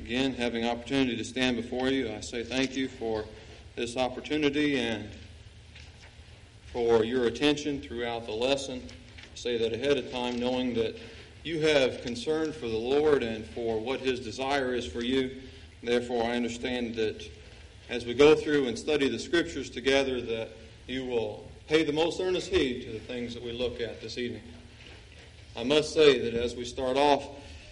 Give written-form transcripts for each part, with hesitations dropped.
Again, having opportunity to stand before you, I say thank you for this opportunity and for your attention throughout the lesson. I say that ahead of time, knowing that you have concern for the Lord and for what His desire is for you. Therefore, I understand that as we go through and study the Scriptures together, that you will pay the most earnest heed to the things that we look at this evening. I must say that as we start off,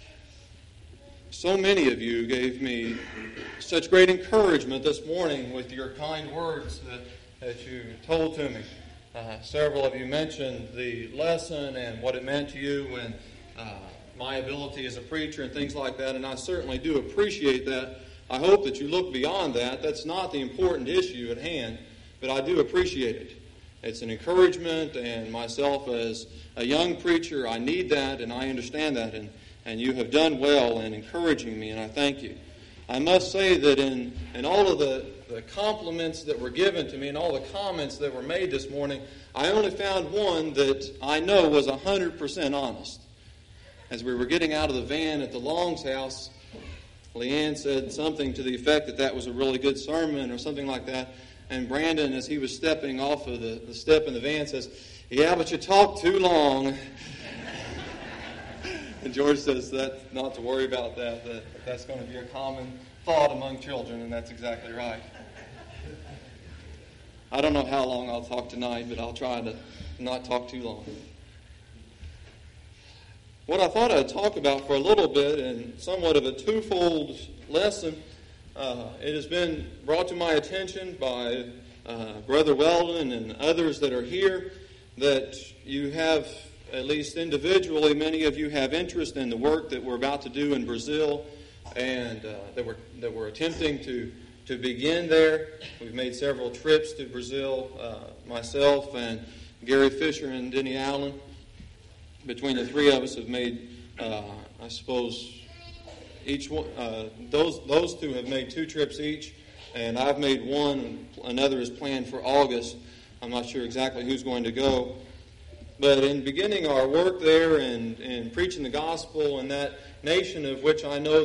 so many of you gave me such great encouragement this morning with your kind words that you told to me. Several of you mentioned the lesson and what it meant to you and my ability as a preacher and things like that, and I certainly do appreciate that. I hope that you look beyond that. That's not the important issue at hand, but I do appreciate it. It's an encouragement, and myself as a young preacher, I need that, and I understand that, and you have done well in encouraging me, and I thank you. I must say that in all of the compliments that were given to me and all the comments that were made this morning, I only found one that I know was 100% honest. As we were getting out of the van at the Long's house, Leanne said something to the effect that that was a really good sermon or something like that. And Brandon, as he was stepping off of the step in the van, says, "Yeah, but you talk too long." And George says that not to worry about that's going to be a common thought among children, and that's exactly right. I don't know how long I'll talk tonight, but I'll try to not talk too long. What I thought I'd talk about for a little bit, and somewhat of a twofold lesson, it has been brought to my attention by Brother Weldon and others that are here that you have, at least individually, many of you have interest in the work that we're about to do in Brazil and that we're attempting to begin there. We've made several trips to Brazil, myself and Gary Fisher and Denny Allen. Between the three of us have made, I suppose, each one. Those two have made 2 trips each, and I've made one. Another is planned for August. I'm not sure exactly who's going to go. But in beginning our work there and preaching the gospel in that nation of which I know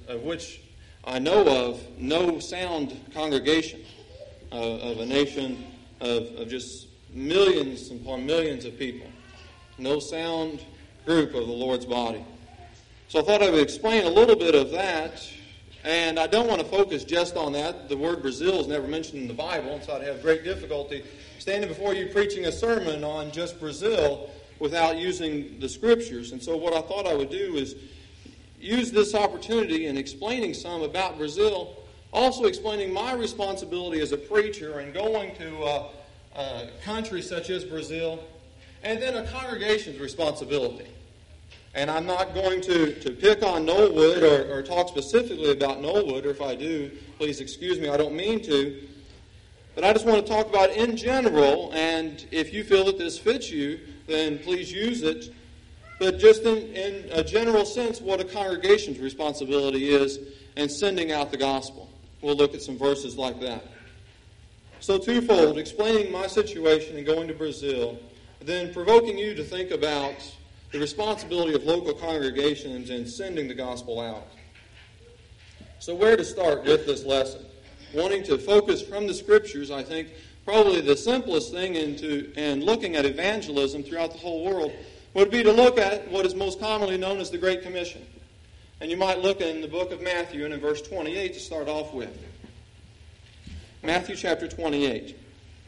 of no sound congregation of a nation of just millions upon millions of people. No sound group of the Lord's body. So I thought I would explain a little bit of that, and I don't want to focus just on that. The word Brazil is never mentioned in the Bible, and so I'd have great difficulty standing before you preaching a sermon on just Brazil without using the Scriptures. And so what I thought I would do is use this opportunity in explaining some about Brazil, also explaining my responsibility as a preacher and going to a country such as Brazil, and then a congregation's responsibility. And I'm not going to pick on Knollwood or talk specifically about Knollwood, or if I do, please excuse me, I don't mean to. But I just want to talk about in general, and if you feel that this fits you, then please use it. But just in a general sense, what a congregation's responsibility is in sending out the gospel. We'll look at some verses like that. So twofold, explaining my situation in going to Brazil, then provoking you to think about the responsibility of local congregations in sending the gospel out. So where to start with this lesson? Wanting to focus from the Scriptures, I think probably the simplest thing in looking at evangelism throughout the whole world would be to look at what is most commonly known as the Great Commission. And you might look in the book of Matthew and in verse 28 to start off with. Matthew chapter 28.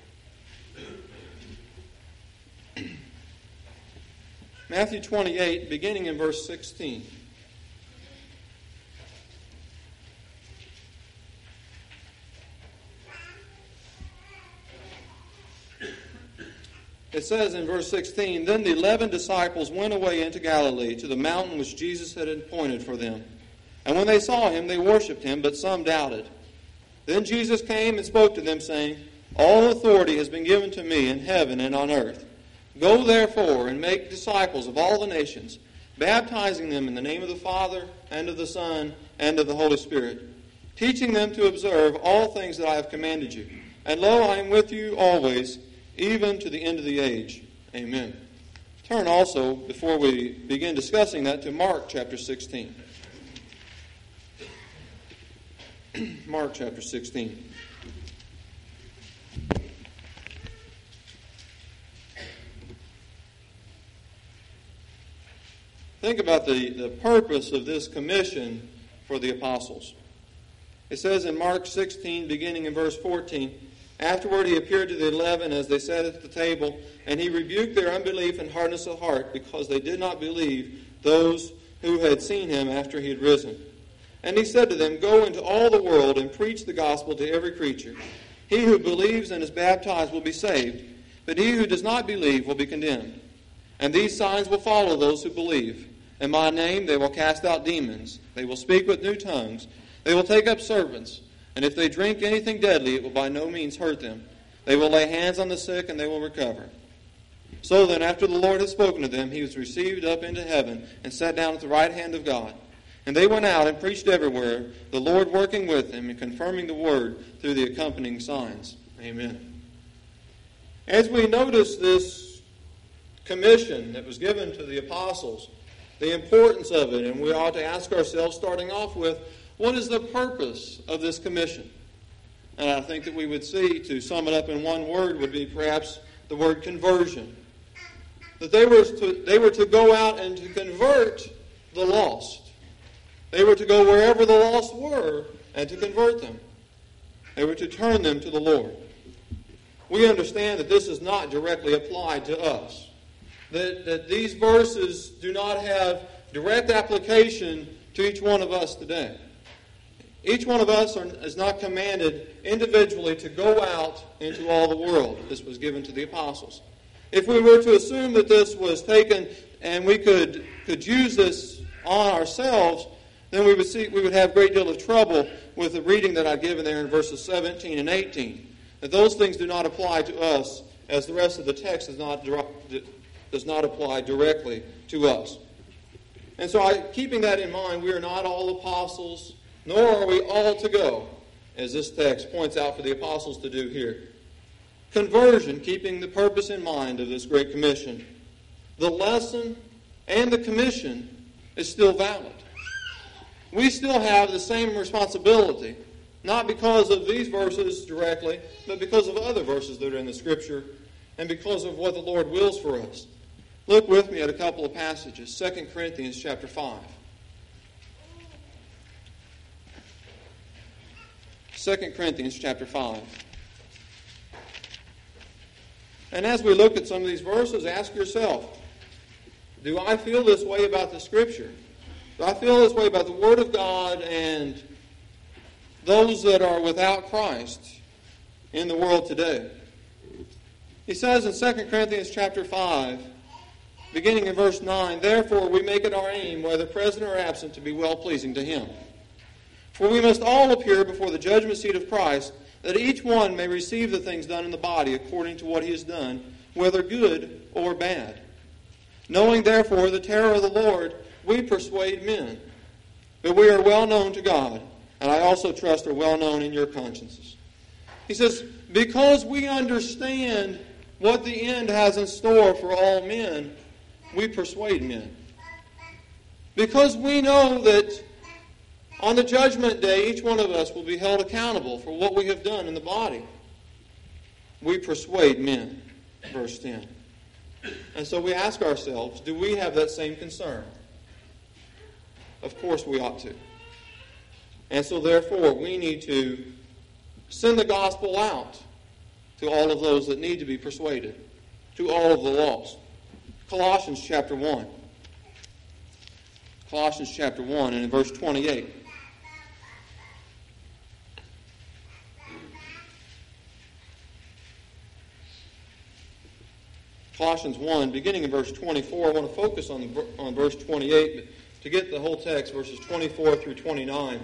Matthew 28, beginning in verse 16. It says in verse 16, "Then the 11 disciples went away into Galilee, to the mountain which Jesus had appointed for them. And when they saw him, they worshipped him, but some doubted. Then Jesus came and spoke to them, saying, 'All authority has been given to me in heaven and on earth. Go therefore and make disciples of all the nations, baptizing them in the name of the Father and of the Son and of the Holy Spirit, teaching them to observe all things that I have commanded you. And lo, I am with you always, even to the end of the age.'" Amen. Turn also, before we begin discussing that, to Mark chapter 16. Mark chapter 16. Think about the purpose of this commission for the apostles. It says in Mark 16, beginning in verse 14, "Afterward he appeared to the 11 as they sat at the table, and he rebuked their unbelief and hardness of heart, because they did not believe those who had seen him after he had risen. And he said to them, 'Go into all the world and preach the gospel to every creature. He who believes and is baptized will be saved, but he who does not believe will be condemned. And these signs will follow those who believe. In my name they will cast out demons. They will speak with new tongues. They will take up serpents. And if they drink anything deadly, it will by no means hurt them. They will lay hands on the sick, and they will recover.' So then, after the Lord had spoken to them, he was received up into heaven and sat down at the right hand of God. And they went out and preached everywhere, the Lord working with them and confirming the word through the accompanying signs." Amen. As we notice this commission that was given to the apostles, the importance of it, and we ought to ask ourselves, starting off with, what is the purpose of this commission? And I think that we would see, to sum it up in one word, would be perhaps the word conversion. That they were to go out and to convert the lost. They were to go wherever the lost were and to convert them. They were to turn them to the Lord. We understand that this is not directly applied to us. That these verses do not have direct application to each one of us today. Each one of us is not commanded individually to go out into all the world. This was given to the apostles. If we were to assume that this was taken and we could use this on ourselves, then we would have a great deal of trouble with the reading that I've given there in verses 17 and 18. That those things do not apply to us, as the rest of the text does not apply directly to us. And so keeping that in mind, we are not all apostles, nor are we all to go, as this text points out for the apostles to do here. Conversion, keeping the purpose in mind of this Great Commission. The lesson and the commission is still valid. We still have the same responsibility, not because of these verses directly, but because of other verses that are in the Scripture, and because of what the Lord wills for us. Look with me at a couple of passages. 2 Corinthians chapter 5. 2 Corinthians chapter 5. And as we look at some of these verses, ask yourself, do I feel this way about the Scripture? Do I feel this way about the Word of God and those that are without Christ in the world today? He says in 2 Corinthians chapter 5, beginning in verse 9, "Therefore we make it our aim, whether present or absent, to be well-pleasing to Him. For we must all appear before the judgment seat of Christ, that each one may receive the things done in the body according to what he has done, whether good or bad. Knowing therefore the terror of the Lord, we persuade men. But we are well known to God, and I also trust are well known in your consciences." He says, because we understand what the end has in store for all men, we persuade men. Because we know that on the judgment day, each one of us will be held accountable for what we have done in the body. We persuade men. Verse 10. And so we ask ourselves, do we have that same concern? Of course we ought to. And so therefore, we need to send the gospel out to all of those that need to be persuaded, to all of the lost. Colossians chapter 1. Colossians chapter 1 and in verse 28. Colossians 1, beginning in verse 24. I want to focus on verse 28, but to get the whole text, verses 24 through 29.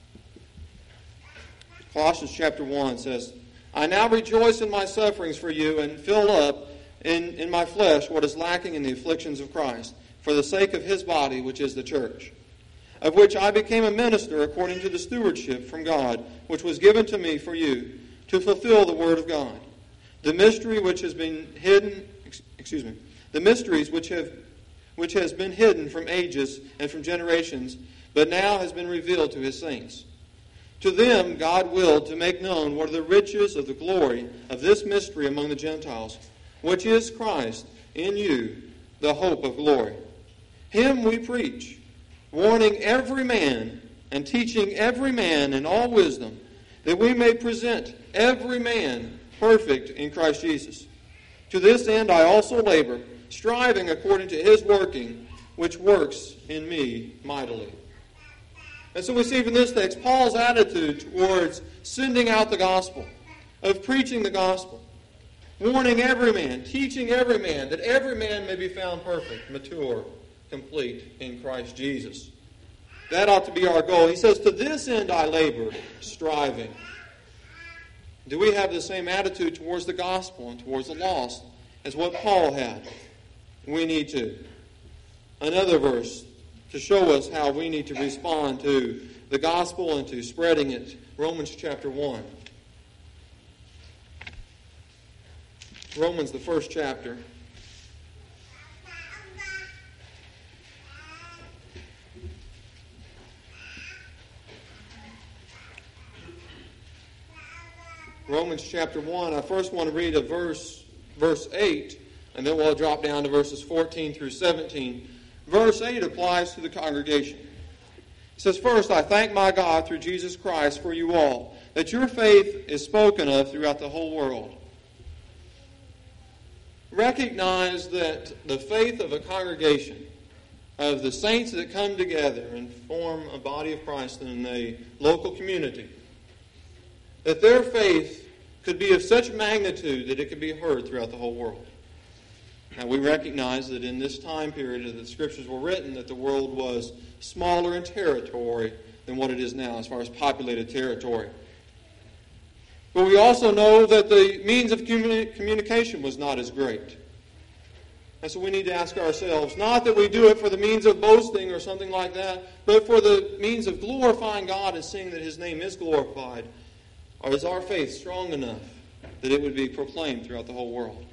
Colossians chapter 1 says, "I now rejoice in my sufferings for you and fill up in my flesh what is lacking in the afflictions of Christ, for the sake of his body, which is the church, of which I became a minister according to the stewardship from God, which was given to me for you, to fulfill the word of God. The mystery which has been hidden, the mysteries which has been hidden from ages and from generations, but now has been revealed to his saints. To them God willed to make known what are the riches of the glory of this mystery among the Gentiles, which is Christ in you, the hope of glory. Him we preach, warning every man and teaching every man in all wisdom, that we may present every man perfect in Christ Jesus. To this end I also labor, striving according to his working, which works in me mightily. And so we see from this text Paul's attitude towards sending out the gospel, of preaching the gospel, warning every man, teaching every man, that every man may be found perfect, mature, complete in Christ Jesus. That ought to be our goal. He says, to this end I labor, striving. Do we have the same attitude towards the gospel and towards the lost as what Paul had? We need to. Another verse to show us how we need to respond to the gospel and to spreading it. Romans chapter 1. Romans, the first chapter. Romans chapter 1. I first want to read a verse 8, and then we'll drop down to verses 14 through 17. Verse 8 applies to the congregation. It says, first, I thank my God through Jesus Christ for you all, that your faith is spoken of throughout the whole world. Recognize that the faith of a congregation, of the saints that come together and form a body of Christ in a local community, that their faith could be of such magnitude that it could be heard throughout the whole world. Now, we recognize that in this time period that the Scriptures were written, that the world was smaller in territory than what it is now as far as populated territory. But we also know that the means of communication was not as great. And so we need to ask ourselves, not that we do it for the means of boasting or something like that, but for the means of glorifying God and seeing that His name is glorified. Or is our faith strong enough that it would be proclaimed throughout the whole world?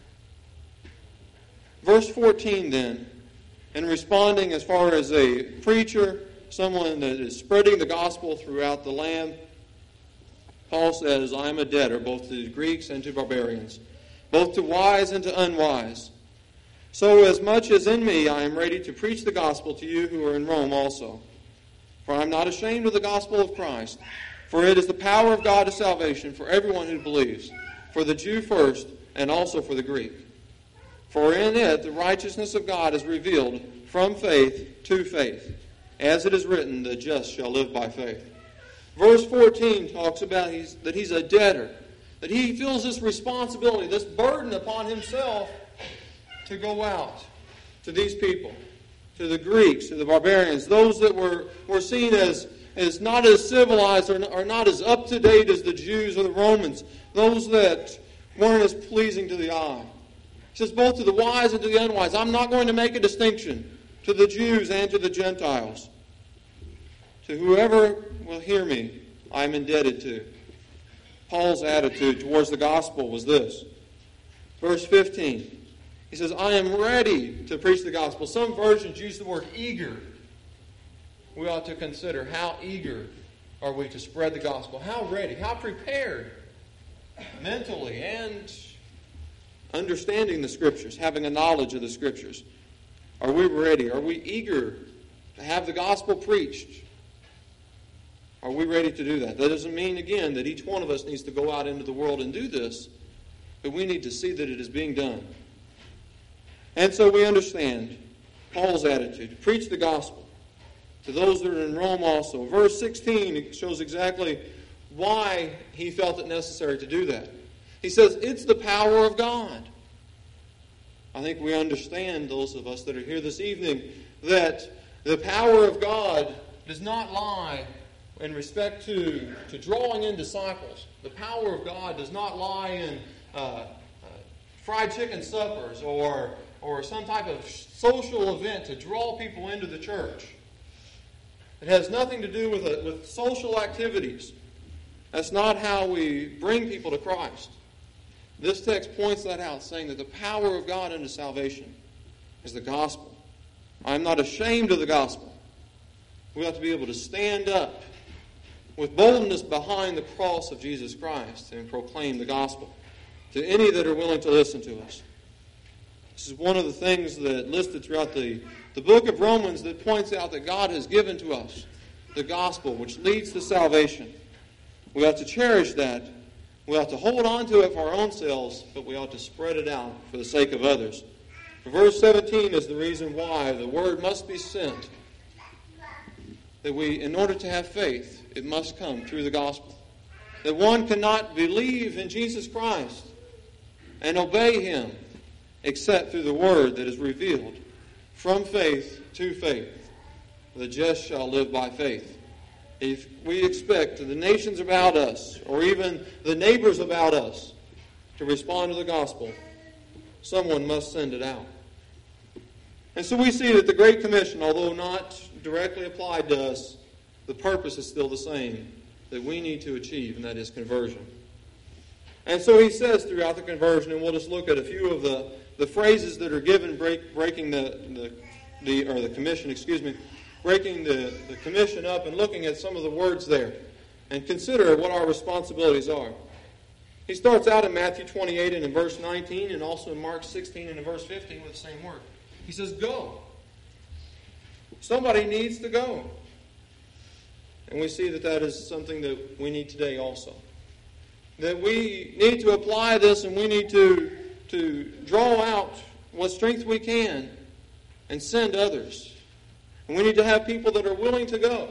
Verse 14 then, in responding as far as a preacher, someone that is spreading the gospel throughout the land, Paul says, I am a debtor both to Greeks and to barbarians, both to wise and to unwise. So as much as in me I am ready to preach the gospel to you who are in Rome also. For I am not ashamed of the gospel of Christ, for it is the power of God to salvation for everyone who believes, for the Jew first and also for the Greek. For in it the righteousness of God is revealed from faith to faith. As it is written, the just shall live by faith. Verse 14 talks about that he's a debtor. That he feels this responsibility, this burden upon himself to go out to these people, to the Greeks, to the barbarians, those that were seen as not as civilized or not as up to date as the Jews or the Romans, those that weren't as pleasing to the eye. He says, both to the wise and to the unwise. I'm not going to make a distinction to the Jews and to the Gentiles. To whoever will hear me, I am indebted to. Paul's attitude towards the gospel was this. Verse 15. He says, I am ready to preach the gospel. Some versions use the word eager. We ought to consider how eager are we to spread the gospel. How ready, how prepared mentally and understanding the Scriptures, having a knowledge of the Scriptures. Are we ready? Are we eager to have the gospel preached? Are we ready to do that? That doesn't mean, again, that each one of us needs to go out into the world and do this, but we need to see that it is being done. And so we understand Paul's attitude, to preach the gospel to those that are in Rome also. Verse 16 shows exactly why he felt it necessary to do that. He says, it's the power of God. I think we understand, those of us that are here this evening, that the power of God does not lie in respect to drawing in disciples. The power of God does not lie in fried chicken suppers or some type of social event to draw people into the church. It has nothing to do with social activities. That's not how we bring people to Christ. This text points that out, saying that the power of God unto salvation is the gospel. I am not ashamed of the gospel. We have to be able to stand up with boldness behind the cross of Jesus Christ and proclaim the gospel to any that are willing to listen to us. This is one of the things that listed throughout the book of Romans that points out that God has given to us the gospel, which leads to salvation. We ought to cherish that. We ought to hold on to it for our own selves, but we ought to spread it out for the sake of others. Verse 17 is the reason why the word must be sent. That we, in order to have faith, it must come through the gospel. That one cannot believe in Jesus Christ and obey Him except through the word that is revealed from faith to faith. The just shall live by faith. If we expect the nations about us, or even the neighbors about us, to respond to the gospel, someone must send it out. And so we see that the Great Commission, although not directly applied to us, the purpose is still the same, that we need to achieve, and that is conversion. And so he says throughout the conversion, and we'll just look at a few of the phrases that are given breaking the commission, breaking the commission up and looking at some of the words there, and consider what our responsibilities are. He starts out in Matthew 28 and in verse 19, and also in Mark 16 and in verse 15 with the same word. He says, go. Somebody needs to go. And we see that that is something that we need today also. That we need to apply this, and we need to draw out what strength we can and send others. And we need to have people that are willing to go.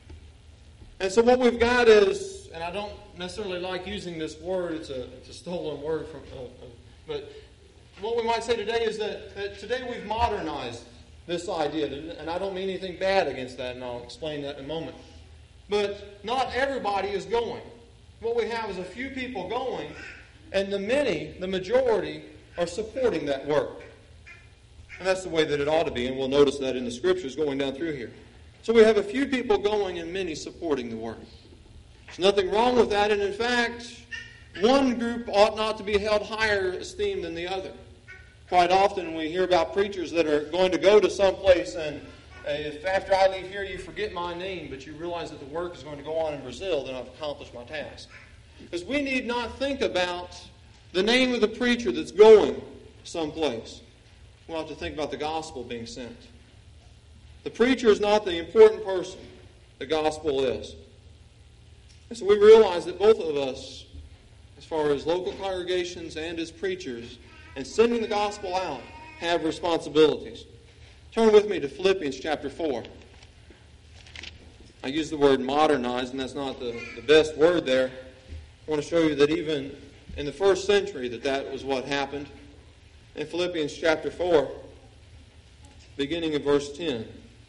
And so what we've got is, and I don't necessarily like using this word, it's a stolen word from, but what we might say today is that today we've modernized this idea, and I don't mean anything bad against that, and I'll explain that in a moment. But not everybody is going. What we have is a few people going, and the majority, are supporting that work. And that's the way that it ought to be, and we'll notice that in the Scriptures going down through here. So we have a few people going and many supporting the work. There's nothing wrong with that, and in fact, one group ought not to be held higher esteem than the other. Quite often we hear about preachers that are going to go to some place, and if after I leave here you forget my name, but you realize that the work is going to go on in Brazil, then I've accomplished my task. Because we need not think about the name of the preacher that's going someplace. We have to think about the gospel being sent. The preacher is not the important person. The gospel is. And so we realize that both of us, as far as local congregations and as preachers, and sending the gospel out, have responsibilities. Turn with me to Philippians chapter 4. I use the word modernized, and that's not the best word there. I want to show you that even in the first century that was what happened. In Philippians chapter 4, beginning in verse 10,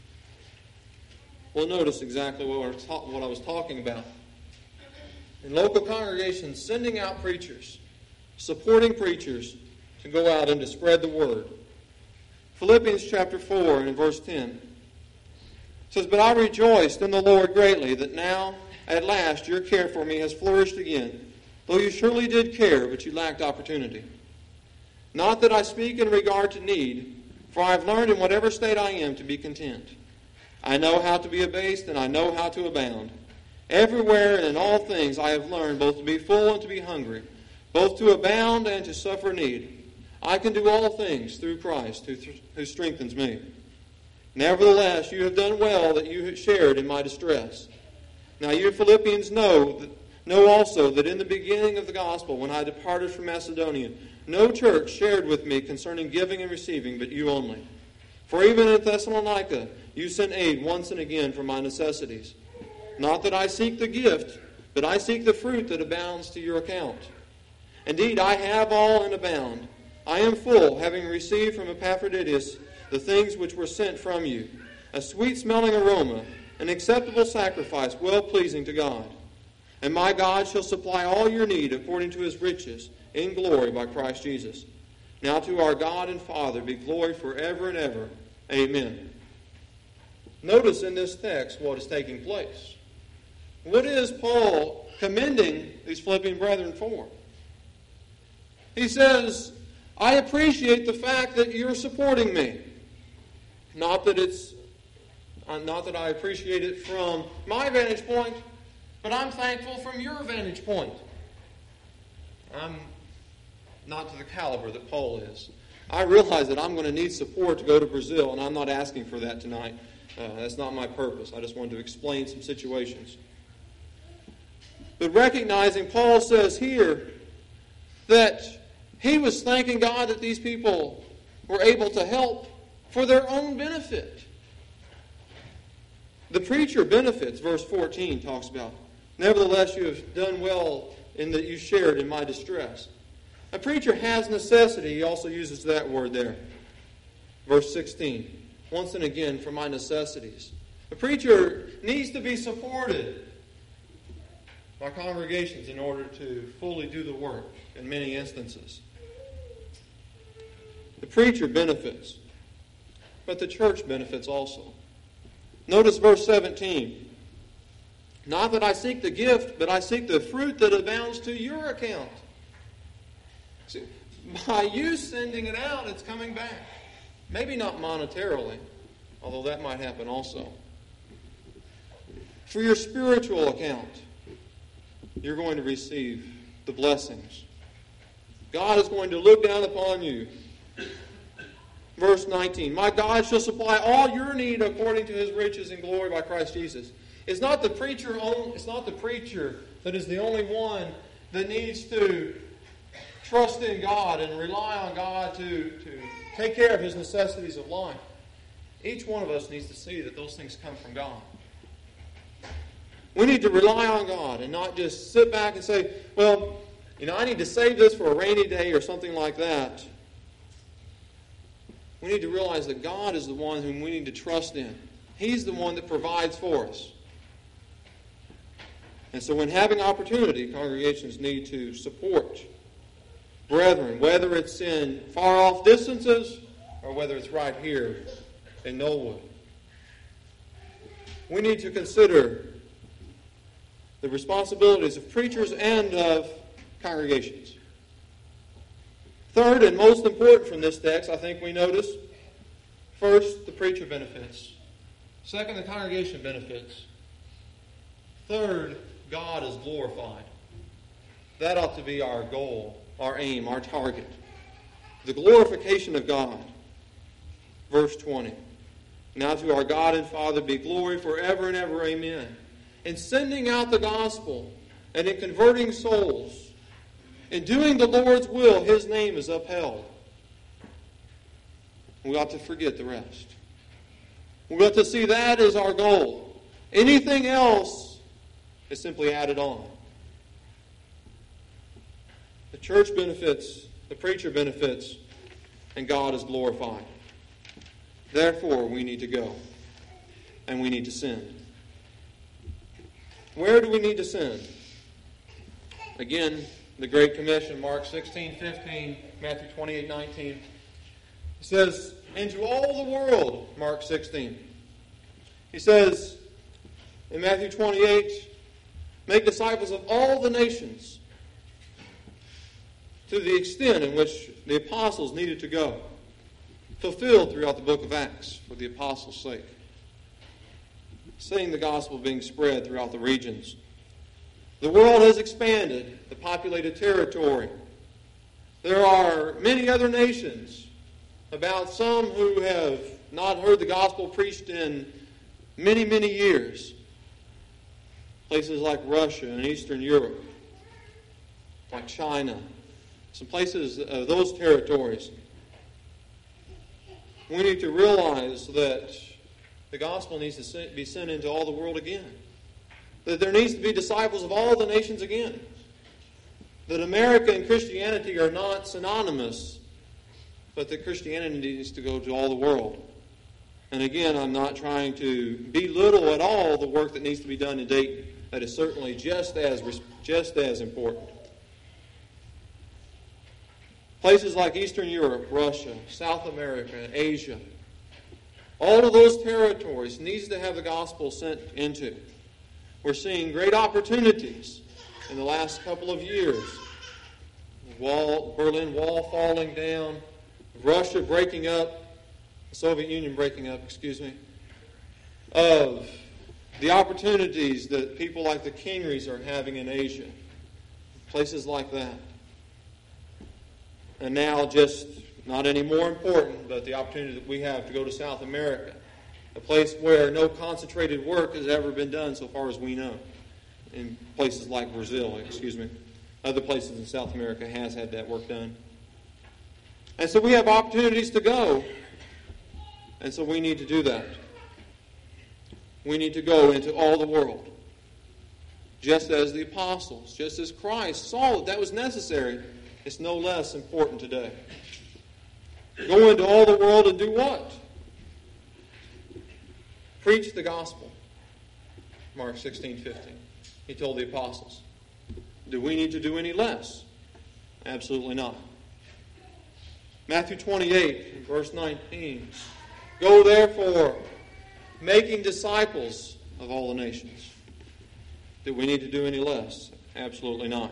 we'll notice exactly what I was talking about. In local congregations, sending out preachers, supporting preachers to go out and to spread the word. Philippians chapter 4 and in verse 10 says, "But I rejoiced in the Lord greatly that now at last your care for me has flourished again, though you surely did care, but you lacked opportunity. Not that I speak in regard to need, for I have learned in whatever state I am to be content. I know how to be abased, and I know how to abound. Everywhere and in all things I have learned both to be full and to be hungry, both to abound and to suffer need. I can do all things through Christ who strengthens me. Nevertheless, you have done well that you have shared in my distress. Now you Philippians know also that in the beginning of the gospel, when I departed from Macedonia, no church shared with me concerning giving and receiving, but you only. For even at Thessalonica, you sent aid once and again for my necessities. Not that I seek the gift, but I seek the fruit that abounds to your account. Indeed, I have all and abound. I am full, having received from Epaphroditus the things which were sent from you, a sweet-smelling aroma, an acceptable sacrifice, well-pleasing to God. And my God shall supply all your need according to his riches in glory by Christ Jesus. Now to our God and Father be glory forever and ever. Amen." Notice in this text what is taking place. What is Paul commending these Philippian brethren for? He says, I appreciate the fact that you're supporting me. Not that I appreciate it from my vantage point, But I'm thankful from your vantage point. I'm not to the caliber that Paul is. I realize that I'm going to need support to go to Brazil, and I'm not asking for that tonight. That's not my purpose. I just wanted to explain some situations. But recognizing, Paul says here that he was thanking God that these people were able to help for their own benefit. The preacher benefits, verse 14 talks about. Nevertheless, you have done well in that you shared in my distress. A preacher has necessity. He also uses that word there. Verse 16. Once and again, for my necessities. A preacher needs to be supported by congregations in order to fully do the work in many instances. The preacher benefits, but the church benefits also. Notice verse 17. Not that I seek the gift, but I seek the fruit that abounds to your account. See, by you sending it out, it's coming back. Maybe not monetarily, although that might happen also. For your spiritual account, you're going to receive the blessings. God is going to look down upon you. Verse 19, my God shall supply all your need according to his riches and glory by Christ Jesus. It's not the preacher that is the only one that needs to trust in God and rely on God to take care of his necessities of life. Each one of us needs to see that those things come from God. We need to rely on God and not just sit back and say, well, I need to save this for a rainy day or something like that. We need to realize that God is the one whom we need to trust in. He's the one that provides for us. And so when having opportunity, congregations need to support brethren, whether it's in far-off distances or whether it's right here in Knollwood. We need to consider the responsibilities of preachers and of congregations. Third, and most important from this text, I think we notice, first, the preacher benefits. Second, the congregation benefits. Third, God is glorified. That ought to be our goal, our aim, our target. The glorification of God. Verse 20. Now to our God and Father be glory forever and ever. Amen. In sending out the gospel and in converting souls, in doing the Lord's will, his name is upheld. We ought to forget the rest. We ought to see that as our goal. Anything else is simply added on. The church benefits, the preacher benefits, and God is glorified. Therefore, we need to go, and we need to send. Where do we need to send? Again, the Great Commission, Mark 16:15, Matthew 28:19. It says, into all the world, Mark 16. He says, in Matthew 28, make disciples of all the nations, to the extent in which the apostles needed to go, fulfilled throughout the book of Acts for the apostles' sake. Seeing the gospel being spread throughout the regions. The world has expanded, the populated territory. There are many other nations, about some who have not heard the gospel preached in many, many years. Places like Russia and Eastern Europe, like China, some places of those territories. We need to realize that the gospel needs to be sent into all the world again. That there needs to be disciples of all the nations again. That America and Christianity are not synonymous, but that Christianity needs to go to all the world. And again, I'm not trying to belittle at all the work that needs to be done in Dayton. That is certainly just as important. Places like Eastern Europe, Russia, South America, Asia, all of those territories needs to have the gospel sent into. We're seeing great opportunities in the last couple of years. Berlin Wall falling down, Russia breaking up, the Soviet Union breaking up, of the opportunities that people like the Kingeries are having in Asia, places like that. And now just not any more important, but the opportunity that we have to go to South America, a place where no concentrated work has ever been done so far as we know. In places like Brazil, other places in South America has had that work done. And so we have opportunities to go. And so we need to do that. We need to go into all the world. Just as the apostles, just as Christ saw that was necessary, it's no less important today. Go into all the world and do what? Preach the gospel. Mark 16:15. He told the apostles. Do we need to do any less? Absolutely not. Matthew 28, verse 19. Go therefore, making disciples of all the nations. Do we need to do any less? Absolutely not.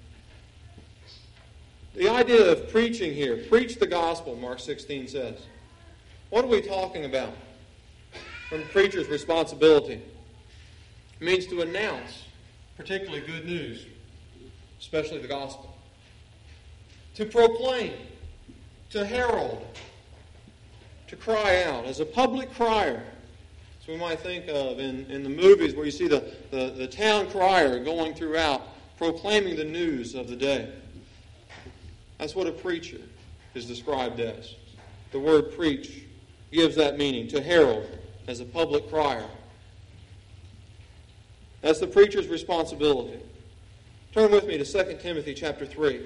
The idea of preaching here, preach the gospel, Mark 16 says. What are we talking about? From a preacher's responsibility. It means to announce particularly good news, especially the gospel. To proclaim, to herald, to cry out, as a public crier. So we might think of in the movies where you see the town crier going throughout, proclaiming the news of the day. That's what a preacher is described as. The word preach gives that meaning, to herald, as a public crier. That's the preacher's responsibility. Turn with me to 2 Timothy chapter 3.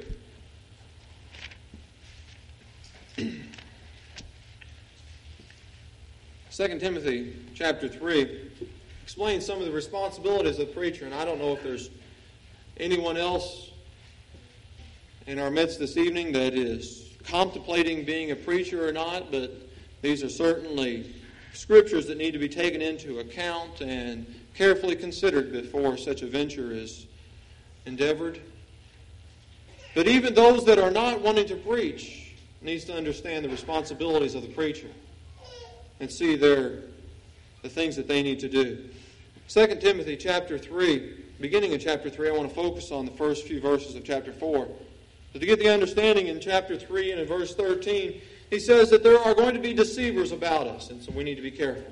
2 Timothy chapter 3 explains some of the responsibilities of the preacher, and I don't know if there's anyone else in our midst this evening that is contemplating being a preacher or not, but these are certainly scriptures that need to be taken into account and carefully considered before such a venture is endeavored. But even those that are not wanting to preach needs to understand the responsibilities of the preacher and see the things that they need to do. 2 Timothy chapter 3, beginning in chapter 3, I want to focus on the first few verses of chapter 4. But to get the understanding in chapter 3 and in verse 13, he says that there are going to be deceivers about us, and so we need to be careful.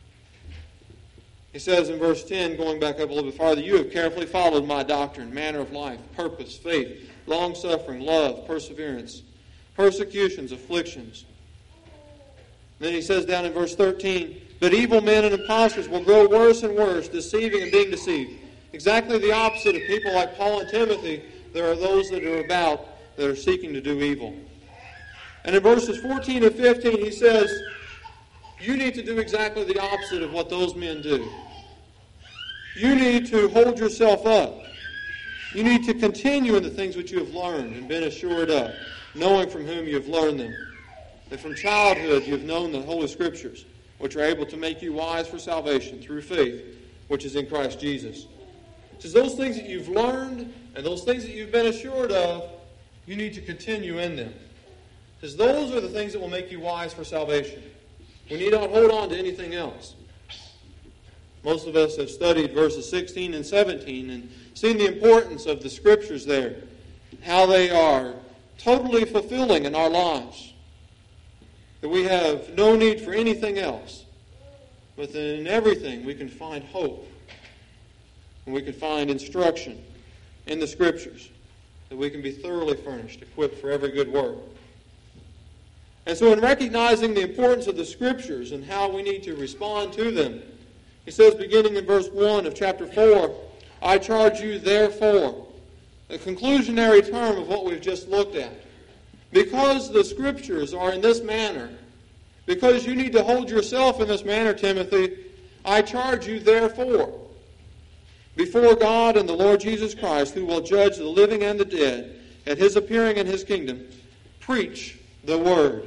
He says in verse 10, going back up a little bit farther, you have carefully followed my doctrine, manner of life, purpose, faith, long-suffering, love, perseverance, persecutions, afflictions. Then he says down in verse 13, but evil men and impostors will grow worse and worse, deceiving and being deceived. Exactly the opposite of people like Paul and Timothy. There are those that are seeking to do evil. And in verses 14 and 15, he says, you need to do exactly the opposite of what those men do. You need to hold yourself up. You need to continue in the things which you have learned and been assured of, knowing from whom you have learned them. That from childhood you have known the Holy Scriptures, which are able to make you wise for salvation through faith, which is in Christ Jesus. It says those things that you've learned and those things that you've been assured of, you need to continue in them. It says those are the things that will make you wise for salvation. We need not hold on to anything else. Most of us have studied verses 16 and 17 and seen the importance of the Scriptures there, how they are totally fulfilling in our lives. That we have no need for anything else, but that in everything we can find hope. And we can find instruction in the Scriptures, that we can be thoroughly furnished, equipped for every good work. And so in recognizing the importance of the Scriptures and how we need to respond to them, he says, beginning in verse 1 of chapter 4, I charge you therefore, the conclusionary term of what we've just looked at. Because the Scriptures are in this manner, because you need to hold yourself in this manner, Timothy, I charge you therefore, before God and the Lord Jesus Christ, who will judge the living and the dead, at His appearing in His kingdom, preach the Word.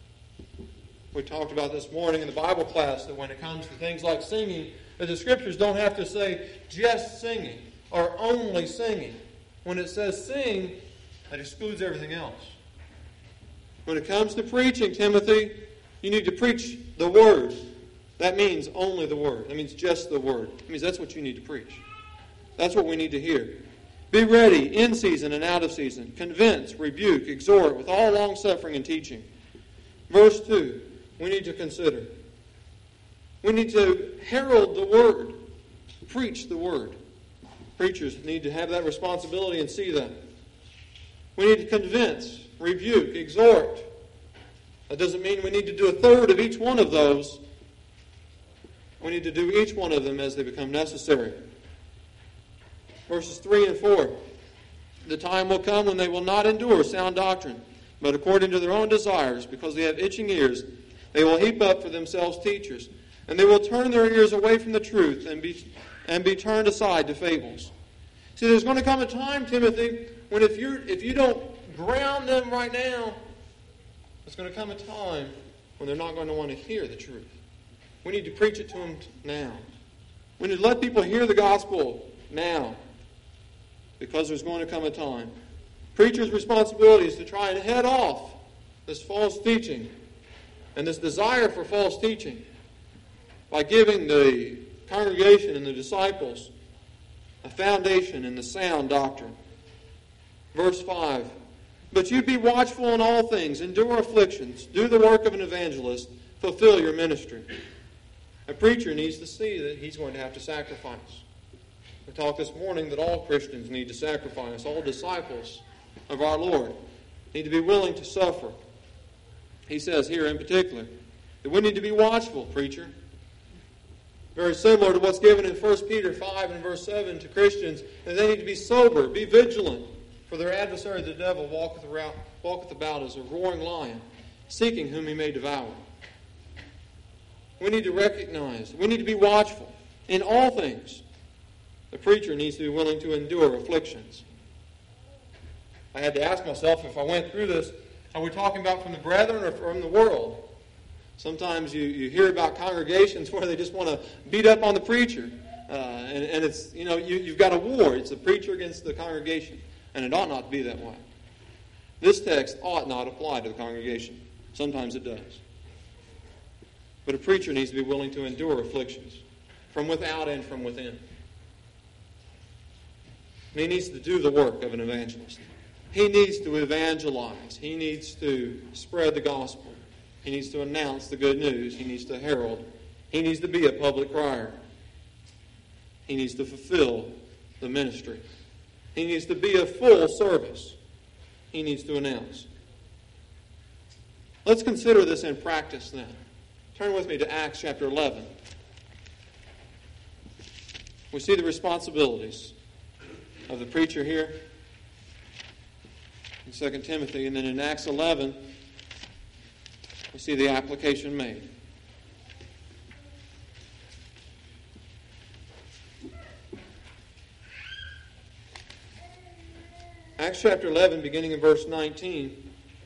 We talked about this morning in the Bible class that when it comes to things like singing, that the Scriptures don't have to say just singing or only singing. When it says sing, that excludes everything else. When it comes to preaching, Timothy, you need to preach the Word. That means only the Word. That means just the Word. That means that's what you need to preach. That's what we need to hear. Be ready in season and out of season. Convince, rebuke, exhort with all long-suffering and teaching. Verse 2, we need to consider. We need to herald the Word. Preach the Word. Preachers need to have that responsibility and see that. We need to convince, rebuke, exhort. That doesn't mean we need to do a third of each one of those. We need to do each one of them as they become necessary. Verses 3 and 4. The time will come when they will not endure sound doctrine, but according to their own desires, because they have itching ears, they will heap up for themselves teachers, and they will turn their ears away from the truth and be turned aside to fables. See, there's going to come a time, Timothy, when if you don't ground them right now, there's going to come a time when they're not going to want to hear the truth. We need to preach it to them now. We need to let people hear the gospel now, because there's going to come a time. Preachers' responsibility is to try and head off this false teaching and this desire for false teaching by giving the congregation and the disciples a foundation in the sound doctrine. Verse 5, but you be watchful in all things, endure afflictions, do the work of an evangelist, fulfill your ministry. A preacher needs to see that he's going to have to sacrifice. We talked this morning that all Christians need to sacrifice. All disciples of our Lord need to be willing to suffer. He says here in particular that we need to be watchful, preacher. Very similar to what's given in 1 Peter 5 and verse 7 to Christians, that they need to be sober, be vigilant, for their adversary the devil walketh about as a roaring lion, seeking whom he may devour. We need to recognize, we need to be watchful in all things. The preacher needs to be willing to endure afflictions. I had to ask myself, if I went through this, are we talking about from the brethren or from the world? Sometimes you hear about congregations where they just want to beat up on the preacher. And it's, you've got a war. It's the preacher against the congregation. And it ought not to be that way. This text ought not apply to the congregation. Sometimes it does. But a preacher needs to be willing to endure afflictions from without and from within. And he needs to do the work of an evangelist. He needs to evangelize. He needs to spread the gospel. He needs to announce the good news. He needs to herald. He needs to be a public crier. He needs to fulfill the ministry. He needs to be a full service. He needs to announce. Let's consider this in practice then. Turn with me to Acts chapter 11. We see the responsibilities of the preacher here in 2 Timothy, and then in Acts 11, we see the application made. Acts chapter 11, beginning in verse 19,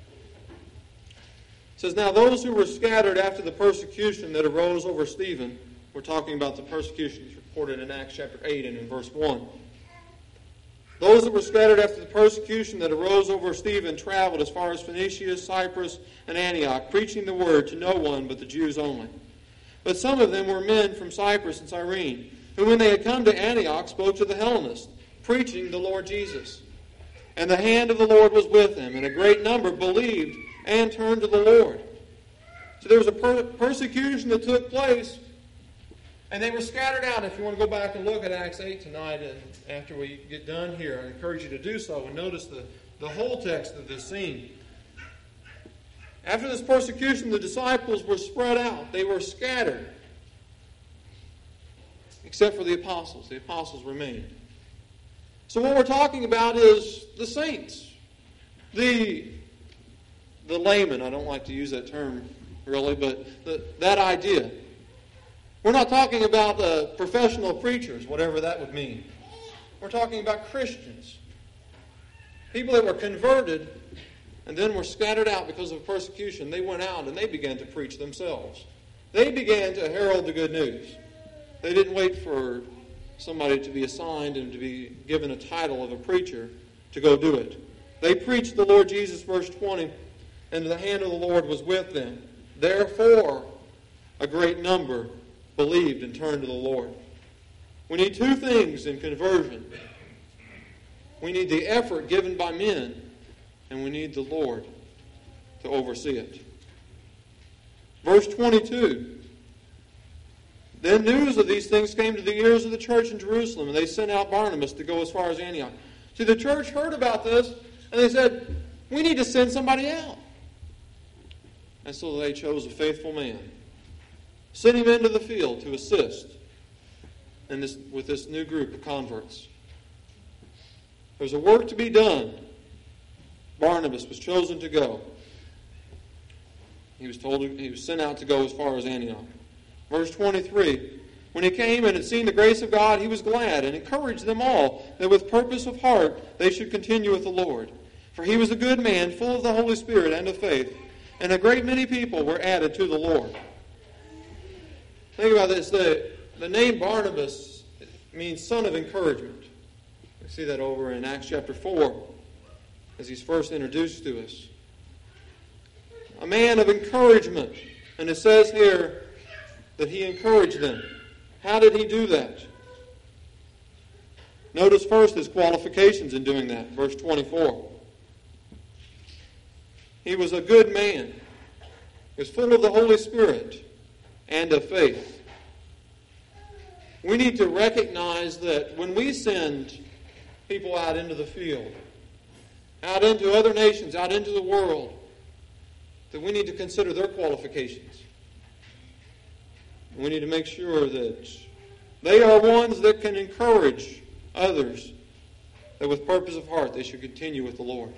says, now those who were scattered after the persecution that arose over Stephen, we're talking about the persecutions reported in Acts chapter 8 and in verse 1. Those that were scattered after the persecution that arose over Stephen traveled as far as Phoenicia, Cyprus, and Antioch, preaching the word to no one but the Jews only. But some of them were men from Cyprus and Cyrene, who when they had come to Antioch spoke to the Hellenists, preaching the Lord Jesus. And the hand of the Lord was with them, and a great number believed and turned to the Lord. So there was a persecution that took place, and they were scattered out. If you want to go back and look at Acts 8 tonight, and after we get done here, I encourage you to do so and notice the whole text of this scene. After this persecution, the disciples were spread out. They were scattered. Except for the apostles. The apostles remained. So what we're talking about is the saints. The layman. I don't like to use that term really, but that idea. We're not talking about professional preachers, whatever that would mean. We're talking about Christians. People that were converted and then were scattered out because of persecution. They went out and they began to preach themselves. They began to herald the good news. They didn't wait for somebody to be assigned and to be given a title of a preacher to go do it. They preached the Lord Jesus, verse 20, and the hand of the Lord was with them. Therefore, a great number believed and turned to the Lord. We need two things in conversion. We need the effort given by men, and we need the Lord to oversee it. Verse 22. Then news of these things came to the ears of the church in Jerusalem, and they sent out Barnabas to go as far as Antioch. See, the church heard about this, and they said, we need to send somebody out. And so they chose a faithful man, sent him into the field to assist with this new group of converts. There's a work to be done. Barnabas was chosen to go. He was sent out to go as far as Antioch. Verse 23, when he came and had seen the grace of God, he was glad and encouraged them all that with purpose of heart they should continue with the Lord. For he was a good man, full of the Holy Spirit and of faith, and a great many people were added to the Lord. Think about this. The name Barnabas means son of encouragement. We see that over in Acts chapter 4 as he's first introduced to us. A man of encouragement. And it says here that he encouraged them. How did he do that? Notice first his qualifications in doing that. Verse 24. He was a good man. He was full of the Holy Spirit and of faith. We need to recognize that when we send people out into the field, out into other nations, out into the world, that we need to consider their qualifications. We need to make sure that they are ones that can encourage others, that with purpose of heart they should continue with the Lord.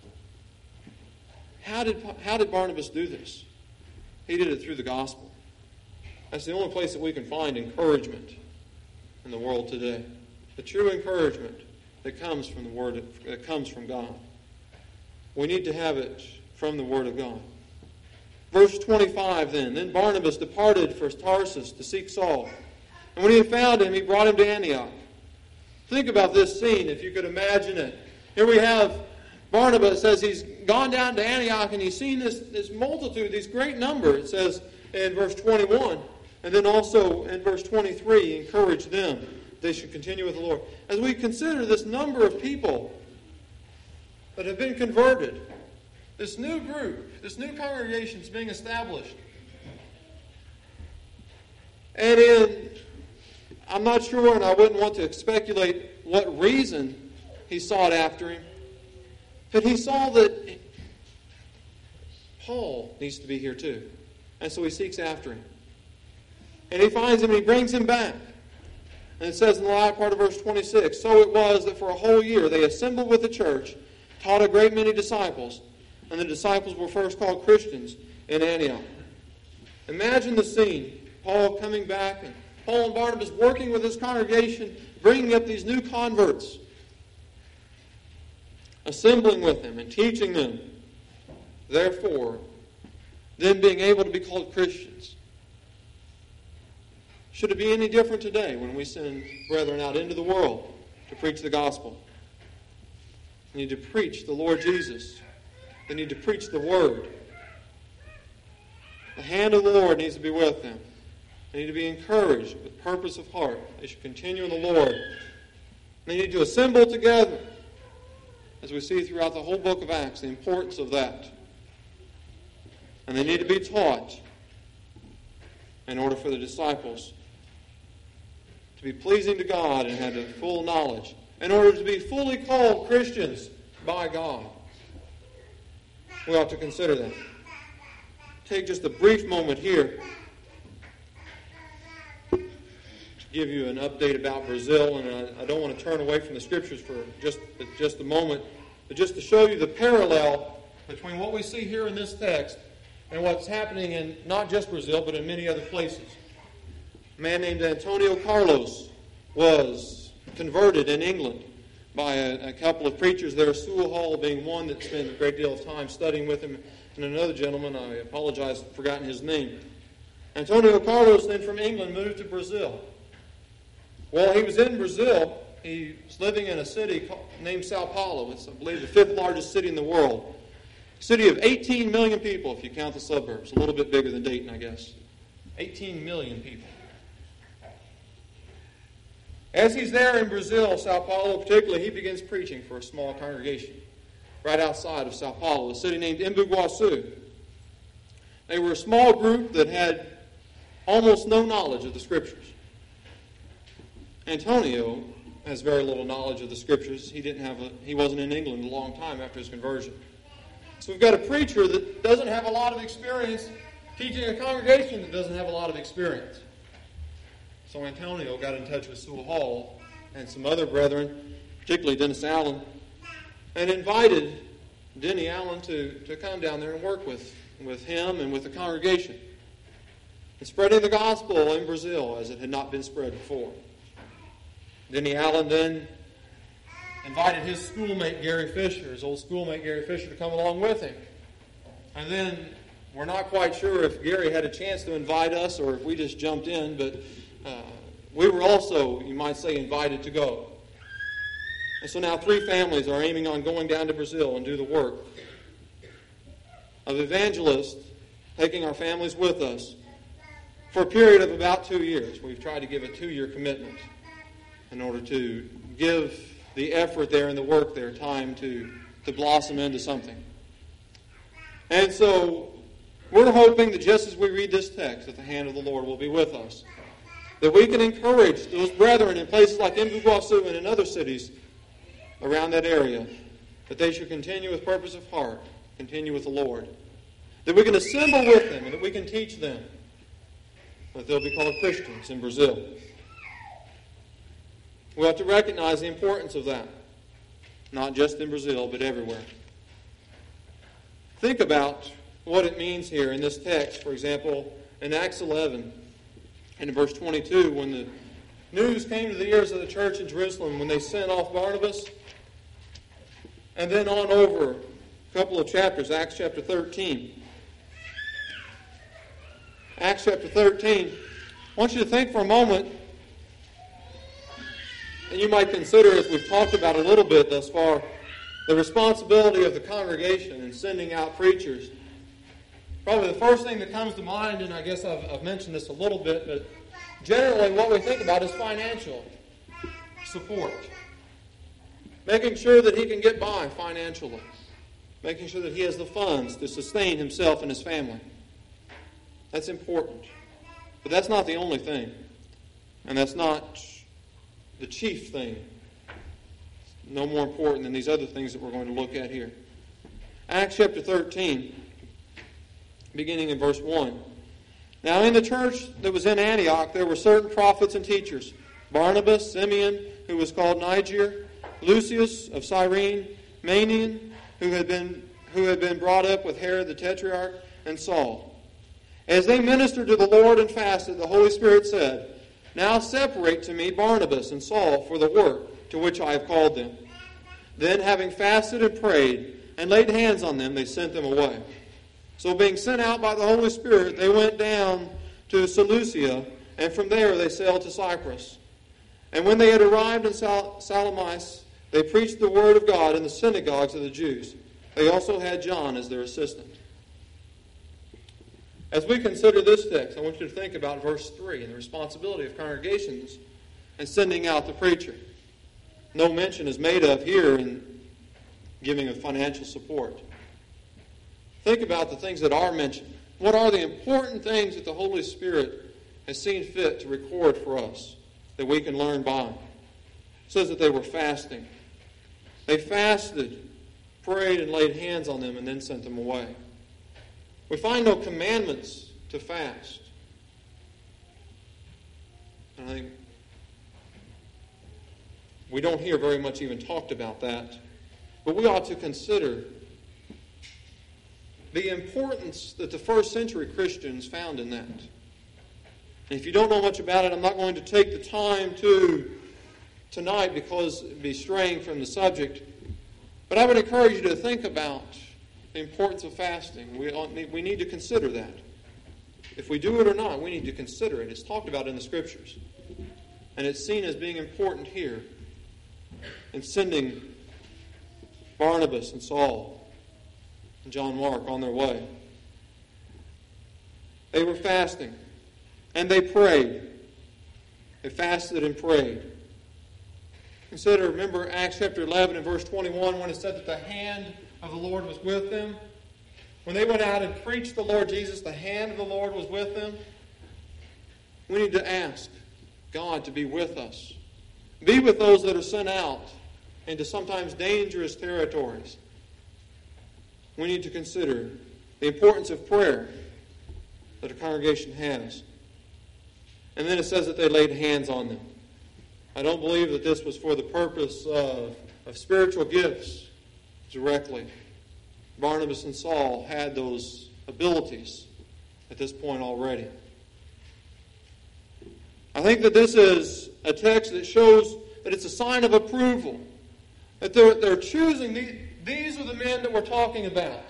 How did Barnabas do this? He did it through the gospel. That's the only place that we can find encouragement in the world today. The true encouragement that comes from the Word, that comes from God. We need to have it from the Word of God. Verse 25 then Barnabas departed for Tarsus to seek Saul. And when he had found him, he brought him to Antioch. Think about this scene, if you could imagine it. Here we have Barnabas as he's gone down to Antioch and he's seen this multitude, these great number, it says in verse 21. And then also in verse 23, he encouraged them they should continue with the Lord. As we consider this number of people that have been converted, this new group, this new congregation is being established. And I'm not sure, and I wouldn't want to speculate what reason he sought after him, but he saw that Paul needs to be here too. And so he seeks after him. And he finds him and he brings him back. And it says in the latter part of verse 26, so it was that for a whole year they assembled with the church, taught a great many disciples, and the disciples were first called Christians in Antioch. Imagine the scene. Paul coming back, and Paul and Barnabas working with his congregation, bringing up these new converts, assembling with them and teaching them. Therefore, them being able to be called Christians. Should it be any different today when we send brethren out into the world to preach the gospel? They need to preach the Lord Jesus. They need to preach the Word. The hand of the Lord needs to be with them. They need to be encouraged with purpose of heart. They should continue in the Lord. They need to assemble together, as we see throughout the whole book of Acts, the importance of that. And they need to be taught in order for the disciples to be pleasing to God and have a full knowledge, in order to be fully called Christians by God. We ought to consider that. Take just a brief moment here to give you an update about Brazil, and I don't want to turn away from the Scriptures for just a moment, but just to show you the parallel between what we see here in this text and what's happening in not just Brazil, but in many other places. A man named Antonio Carlos was converted in England by a couple of preachers there, Sewell Hall being one that spent a great deal of time studying with him, and another gentleman, I apologize, I've forgotten his name. Antonio Carlos then from England moved to Brazil. While he was in Brazil, he was living in a city named Sao Paulo. It's, I believe, the fifth largest city in the world. A city of 18 million people, if you count the suburbs. A little bit bigger than Dayton, I guess. 18 million people. As he's there in Brazil, Sao Paulo particularly, he begins preaching for a small congregation right outside of Sao Paulo, a city named Embu-Guaçu. They were a small group that had almost no knowledge of the Scriptures. Antonio has very little knowledge of the Scriptures. He wasn't in England a long time after his conversion. So we've got a preacher that doesn't have a lot of experience teaching a congregation that doesn't have a lot of experience. So Antonio got in touch with Sewell Hall and some other brethren, particularly Dennis Allen, and invited Denny Allen to come down there and work with him and with the congregation in spreading the gospel in Brazil as it had not been spread before. Denny Allen then invited his schoolmate Gary Fisher, his old schoolmate Gary Fisher, to come along with him. And then we're not quite sure if Gary had a chance to invite us or if we just jumped in, but we were also, you might say, invited to go. And so now 3 families are aiming on going down to Brazil and do the work of evangelists, taking our families with us for a period of about 2 years. We've tried to give a 2-year commitment in order to give the effort there and the work there time to blossom into something. And so we're hoping that just as we read this text, that the hand of the Lord will be with us. That we can encourage those brethren in places like Embu-Guaçu and in other cities around that area, that they should continue with purpose of heart, continue with the Lord. That we can assemble with them and that we can teach them that they'll be called Christians in Brazil. We have to recognize the importance of that, not just in Brazil, but everywhere. Think about what it means here in this text. For example, in Acts 11, and in verse 22, when the news came to the ears of the church in Jerusalem, when they sent off Barnabas, and then on over a couple of chapters, Acts chapter 13. Acts chapter 13. I want you to think for a moment, and you might consider, as we've talked about a little bit thus far, the responsibility of the congregation in sending out preachers. Probably the first thing that comes to mind, and I guess I've mentioned this a little bit, but generally what we think about is financial support. Making sure that he can get by financially. Making sure that he has the funds to sustain himself and his family. That's important. But that's not the only thing. And that's not the chief thing. It's no more important than these other things that we're going to look at here. Acts chapter 13, beginning in verse 1. Now in the church that was in Antioch, there were certain prophets and teachers. Barnabas, Simeon, who was called Niger, Lucius of Cyrene, Manaen, who had been brought up with Herod the Tetrarch, and Saul. As they ministered to the Lord and fasted, the Holy Spirit said, Now separate to me Barnabas and Saul for the work to which I have called them. Then, having fasted and prayed and laid hands on them, they sent them away. So being sent out by the Holy Spirit, they went down to Seleucia, and from there they sailed to Cyprus. And when they had arrived in Salamis, they preached the word of God in the synagogues of the Jews. They also had John as their assistant. As we consider this text, I want you to think about verse 3 and the responsibility of congregations in sending out the preacher. No mention is made of here in giving of financial support. Think about the things that are mentioned. What are the important things that the Holy Spirit has seen fit to record for us that we can learn by? It says that they were fasting. They fasted, prayed, and laid hands on them and then sent them away. We find no commandments to fast. I think we don't hear very much even talked about that. But we ought to consider the importance that the first century Christians found in that. And if you don't know much about it, I'm not going to take the time tonight because it would be straying from the subject. But I would encourage you to think about the importance of fasting. We need to consider that. If we do it or not, we need to consider it. It's talked about in the Scriptures. And it's seen as being important here in sending Barnabas and Saul and John Mark on their way. They were fasting and they prayed. They fasted and prayed. Remember Acts chapter 11 and verse 21 when it said that the hand of the Lord was with them? When they went out and preached the Lord Jesus, the hand of the Lord was with them. We need to ask God to be with us. Be with those that are sent out into sometimes dangerous territories. We need to consider the importance of prayer that a congregation has. And then it says that they laid hands on them. I don't believe that this was for the purpose of spiritual gifts directly. Barnabas and Saul had those abilities at this point already. I think that this is a text that shows that it's a sign of approval. That they're choosing, these are the men that we're talking about.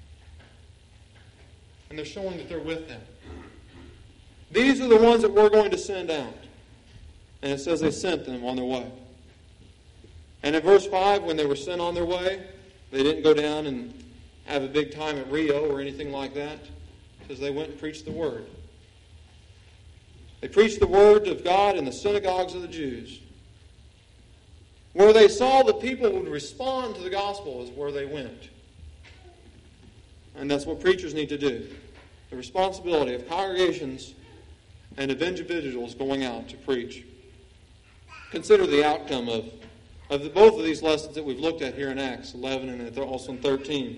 And they're showing that they're with them. These are the ones that we're going to send out. And it says they sent them on their way. And in verse 5, when they were sent on their way, they didn't go down and have a big time at Rio or anything like that. It says they went and preached the word. They preached the word of God in the synagogues of the Jews. Where they saw that people would respond to the gospel is where they went. And that's what preachers need to do. The responsibility of congregations and of individuals going out to preach. Consider the outcome of both of these lessons that we've looked at here in Acts 11 and also in 13.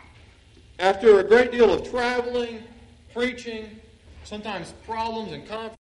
After a great deal of traveling, preaching, sometimes problems and conflicts,